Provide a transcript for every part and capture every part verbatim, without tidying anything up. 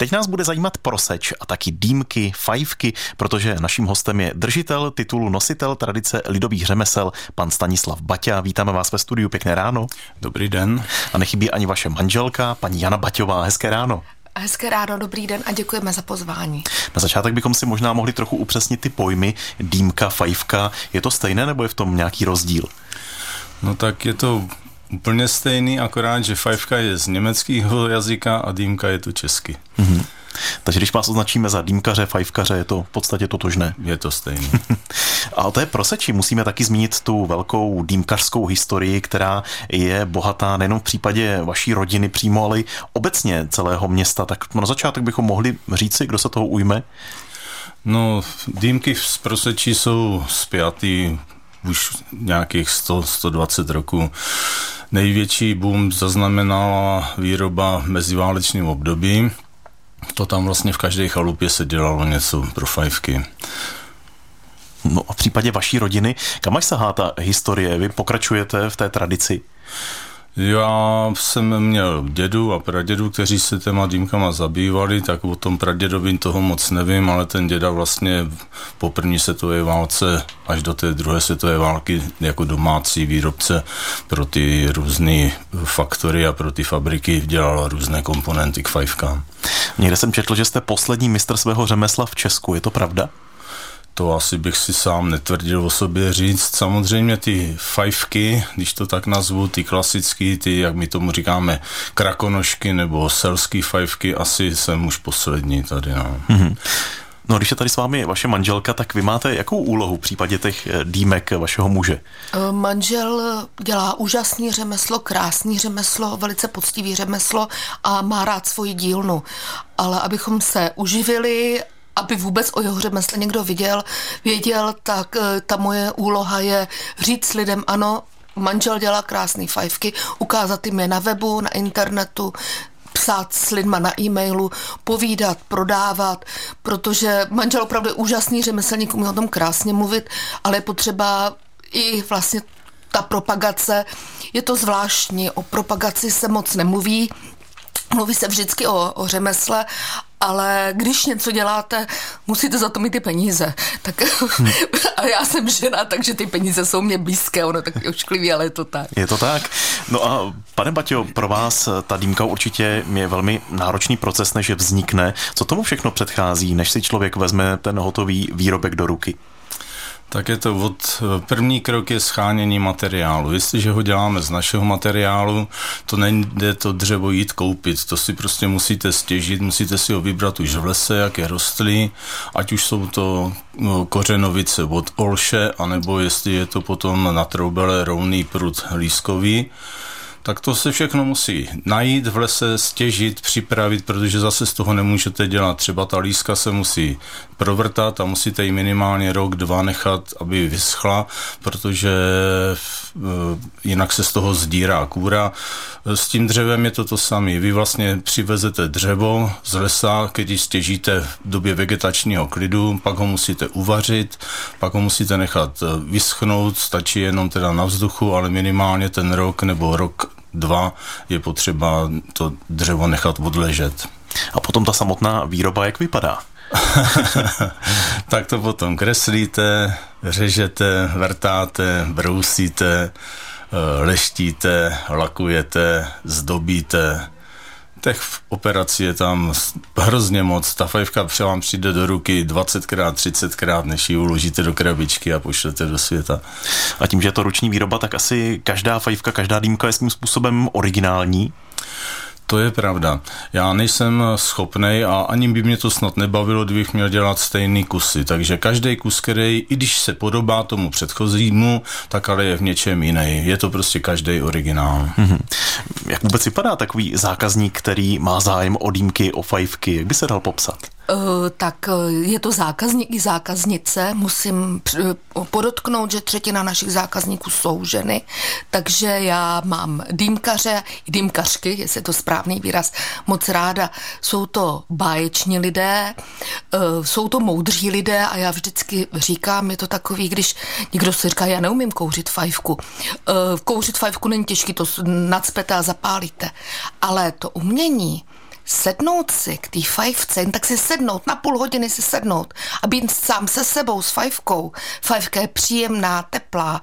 Teď nás bude zajímat proseč a taky dýmky, fajfky, protože naším hostem je držitel titulu nositel tradice lidových řemesel, pan Stanislav Baťa. Vítáme vás ve studiu, pěkné ráno. Dobrý den. A nechybí ani vaše manželka, paní Jana Baťová. Hezké ráno. Hezké ráno, dobrý den a děkujeme za pozvání. Na začátek bychom si možná mohli trochu upřesnit ty pojmy dýmka, fajfka. Je to stejné nebo je v tom nějaký rozdíl? No tak je to úplně stejný, akorát, že fajfka je z německého jazyka a dýmka je to česky. Mhm. Takže když vás označíme za dýmkaře, fajfkaře, je to v podstatě totožné. Je to stejné. A o té proseči musíme taky zmínit tu velkou dýmkařskou historii, která je bohatá nejenom v případě vaší rodiny přímo, ale i obecně celého města. Tak na začátek bychom mohli říci, kdo se toho ujme? No, dýmky z prosečí jsou spjatý už nějakých sto až sto dvacet roků. Největší boom zaznamenala výroba v meziválečném období. To tam vlastně v každé chalupě se dělalo něco pro fajfky. No a v případě vaší rodiny, kam až sahá ta historie? Vy pokračujete v té tradici? Já jsem měl dědu a pradědu, kteří se těma dýmkama zabývali, tak o tom pradědovi toho moc nevím, ale ten děda vlastně po první světové válce až do té druhé světové války jako domácí výrobce pro ty různé faktory a pro ty fabriky dělal různé komponenty k fajfkám. Někde jsem četl, že jste poslední mistr svého řemesla v Česku, je to pravda? To asi bych si sám netvrdil o sobě říct. Samozřejmě ty fajfky, když to tak nazvu, ty klasický, ty, jak my tomu říkáme, krakonožky nebo selský fajfky, asi jsem už poslední tady. No. Mm-hmm. No, když je tady s vámi vaše manželka, tak vy máte jakou úlohu v případě těch dýmek vašeho muže? Manžel dělá úžasný řemeslo, krásný řemeslo, velice poctivý řemeslo a má rád svoji dílnu. Ale abychom se uživili, aby vůbec o jeho řemesle někdo viděl, věděl, tak ta moje úloha je říct lidem, ano, manžel dělá krásný fajfky, ukázat jim je na webu, na internetu, psát s lidma na e-mailu, povídat, prodávat, protože manžel opravdu je úžasný řemeslník, umí o tom krásně mluvit, ale je potřeba i vlastně ta propagace, je to zvláštní, o propagaci se moc nemluví, mluví se vždycky o, o řemesle, ale když něco děláte, musíte za to mít ty peníze. Tak, hmm. A já jsem žena, takže ty peníze jsou mě blízké, ono tak ošklivý, ale je to tak. Je to tak. No a pane Baťo, pro vás ta dýmka určitě je velmi náročný proces, než vznikne. Co tomu všechno předchází, než si člověk vezme ten hotový výrobek do ruky? Tak je to od první krok je schánění materiálu. Jestliže ho děláme z našeho materiálu, to nejde to dřevo jít koupit. To si prostě musíte stěžit, musíte si ho vybrat už v lese, jak je rostlý, ať už jsou to no, kořenovice od olše, anebo jestli je to potom na troubele rovný prut lískový. Tak to se všechno musí najít v lese, stěžit, připravit, protože zase z toho nemůžete dělat. Třeba ta líska se musí provrtat a musíte ji minimálně rok, dva nechat, aby vyschla, protože jinak se z toho zdírá kůra. S tím dřevem je to to samé. Vy vlastně přivezete dřevo z lesa, když ji stěžíte v době vegetačního klidu, pak ho musíte uvařit, pak ho musíte nechat vyschnout, stačí jenom teda na vzduchu, ale minimálně ten rok nebo rok dva je potřeba to dřevo nechat odležet. A potom ta samotná výroba, jak vypadá? Tak to potom kreslíte, řežete, vrtáte, brousíte, leštíte, lakujete, zdobíte. Těch operací je tam hrozně moc. Ta fajfka vám přijde do ruky dvacetkrát, třicetkrát, než ji uložíte do krabičky a pošlete do světa. A tím, že je to ruční výroba, tak asi každá fajfka, každá dýmka je svým způsobem originální? To je pravda. Já nejsem schopnej a ani by mě to snad nebavilo, kdybych měl dělat stejný kusy. Takže každý kus, který, i když se podobá tomu předchozímu, tak ale je v něčem jiný. Je to prostě každý originál. Mm-hmm. Jak vůbec vypadá takový zákazník, který má zájem o dýmky, o fajfky? Jak by se dal popsat? Uh, tak je to zákazník i zákaznice. Musím podotknout, že třetina našich zákazníků jsou ženy, takže já mám dýmkaře i dýmkařky, jestli je to správný výraz, moc ráda. Jsou to báječní lidé, uh, jsou to moudří lidé a já vždycky říkám, je to takový, když někdo si říká, já neumím kouřit fajfku. Uh, kouřit fajfku není těžký, to nacpete a zapálíte. Ale to umění sednout si k té fajfce, jen tak si sednout, na půl hodiny si sednout a být sám se sebou s fajfkou. Fajfka je příjemná, teplá,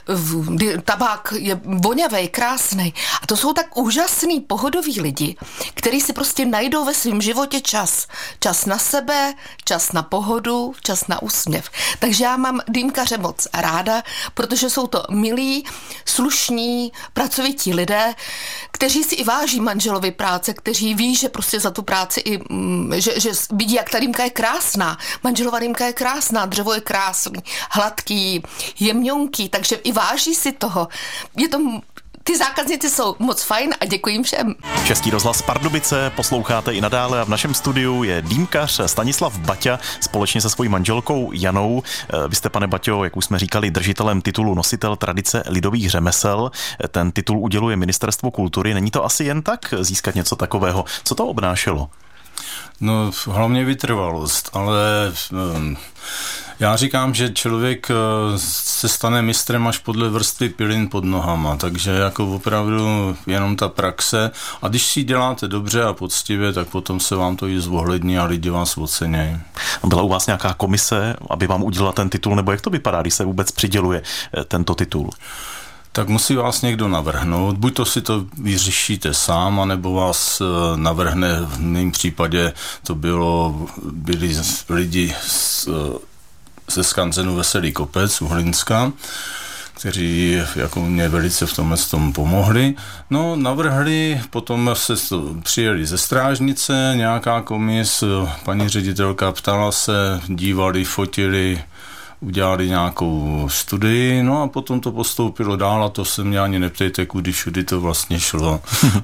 tabák je vonavej, krásnej. A to jsou tak úžasný, pohodoví lidi, kteří si prostě najdou ve svém životě čas. Čas na sebe, čas na pohodu, čas na úsměv. Takže já mám dýmkaře moc ráda, protože jsou to milí, slušní, pracovití lidé, kteří si i váží manželovi práce, kteří ví, že prostě za tu práci i, že, že vidí, jak ta dýmka je krásná. Manželova dýmka je krásná, dřevo je krásný, hladký, jemňonký, takže i váží si toho. Je to Ty zákazníci jsou moc fajn a děkuji jim všem. Český rozhlas Pardubice posloucháte i nadále a v našem studiu je dýmkař Stanislav Baťa společně se svojí manželkou Janou. Vy jste, pane Baťo, jak už jsme říkali, držitelem titulu Nositel tradice lidových řemesel. Ten titul uděluje Ministerstvo kultury. Není to asi jen tak získat něco takového? Co to obnášelo? No, hlavně vytrvalost, ale um, já říkám, že člověk uh, se stane mistrem až podle vrstvy pilin pod nohama, takže jako opravdu jenom ta praxe a když si děláte dobře a poctivě, tak potom se vám to i zvohlední a lidi vás ocenějí. Byla u vás nějaká komise, aby vám udělala ten titul, nebo jak to vypadá, když se vůbec přiděluje tento titul? Tak musí vás někdo navrhnout, buď to si to vyřešíte sám, anebo vás navrhne, v mém případě to bylo, byli lidi z, ze skanzenu Veselý kopec u Hlinska, kteří jako mě velice v tomhle tom pomohli. No, navrhli, potom se přijeli ze strážnice, nějaká komis, paní ředitelka ptala se, dívali, fotili, udělali nějakou studii, no a potom to postoupilo dál a to se mě ani neptejte, kudy všudy to vlastně šlo.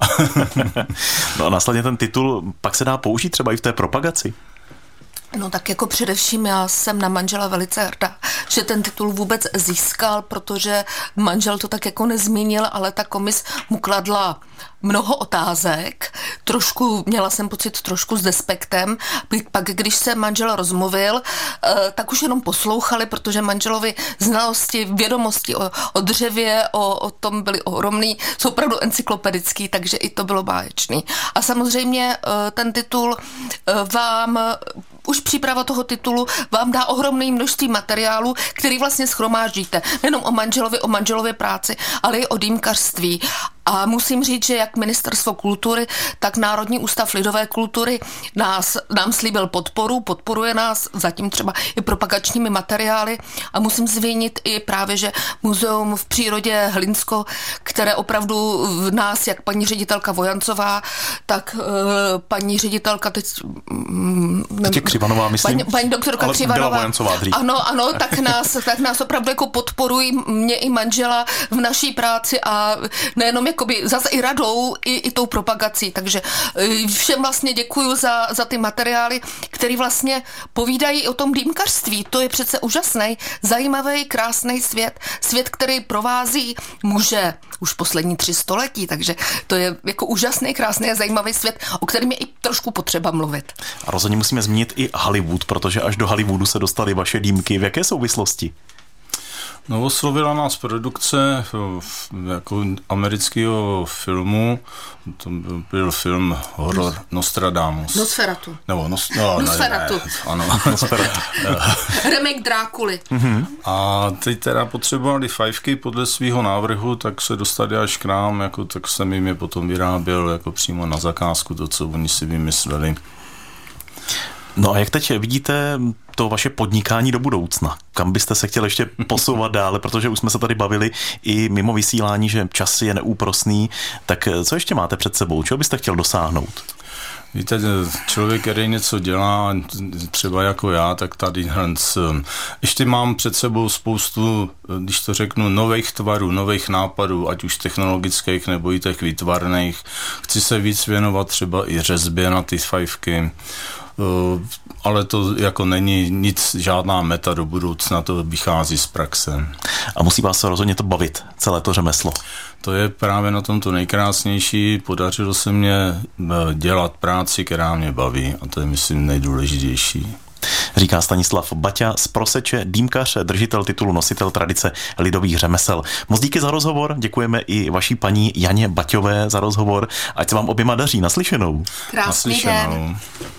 No a následně ten titul pak se dá použít třeba i v té propagaci? No tak jako především já jsem na manžela velice hrdá, že ten titul vůbec získal, protože manžel to tak jako nezmínil, ale ta komis mu kladla mnoho otázek, trošku, měla jsem pocit trošku s despektem, pak když se manžel rozmluvil, tak už jenom poslouchali, protože manželovi znalosti, vědomosti o, o dřevě, o, o tom byly ohromný, jsou opravdu encyklopedický, takže i to bylo báječný. A samozřejmě ten titul vám už příprava toho titulu vám dá ohromné množství materiálu, který vlastně shromáždíte. Nejenom o manželovi, o manželově práci, ale i o dýmkařství. A musím říct, že jak Ministerstvo kultury, tak Národní ústav lidové kultury nás, nám slíbil podporu, podporuje nás zatím třeba i propagačními materiály a musím zmínit i právě, že muzeum v přírodě Hlinsko, které opravdu v nás, jak paní ředitelka Vojancová, tak uh, paní ředitelka teď... Um, teď Křivanová, myslím. Paní, paní doktorka Křivanová. Ano, ano, tak nás, tak nás opravdu jako podporují mě i manžela v naší práci a nejenom jakoby zase i radou, i, i tou propagací. Takže všem vlastně děkuju za, za ty materiály, které vlastně povídají o tom dýmkařství. To je přece úžasný, zajímavý, krásný svět. Svět, který provází muže už poslední tři století, takže to je jako úžasný, krásný a zajímavý svět, o kterém je i trošku potřeba mluvit. A rozhodně musíme zmínit i Hollywood, protože až do Hollywoodu se dostaly vaše dýmky. V jaké souvislosti? No, oslovila nás produkce jako amerického filmu, to byl film horor Nostradamus. Nosferatu. Nebo nos, no, Nosferatu. Ne, ne, ano, Nosferatu. Remake Drákuly. Mm-hmm. A teď teda potřebovali fajfky podle svého návrhu, tak se dostali až k nám, jako, tak jsem jim je potom vyráběl jako přímo na zakázku, to, co oni si vymysleli. No a jak teď vidíte to vaše podnikání do budoucna? Kam byste se chtěli ještě posouvat dále, protože už jsme se tady bavili i mimo vysílání, že čas je neúprosný, tak co ještě máte před sebou? Čeho byste chtěl dosáhnout? Víte, člověk, který něco dělá, třeba jako já, tak tady ještě mám před sebou spoustu, když to řeknu, nových tvarů, nových nápadů, ať už technologických nebo i těch výtvarných. Chci se víc věnovat třeba i řezbě na ty fajfky, ale to jako není nic, žádná meta do budoucna, to vychází z praxe. A musí vás rozhodně to bavit, celé to řemeslo. To je právě na tom to nejkrásnější. Podařilo se mně dělat práci, která mě baví a to je, myslím, nejdůležitější. Říká Stanislav Baťa z Proseče, dýmkař, držitel titulu nositel tradice lidových řemesel. Moc díky za rozhovor, děkujeme i vaší paní Janě Baťové za rozhovor. Ať se vám oběma daří. Naslyšenou. Krásný Naslyšenou. den.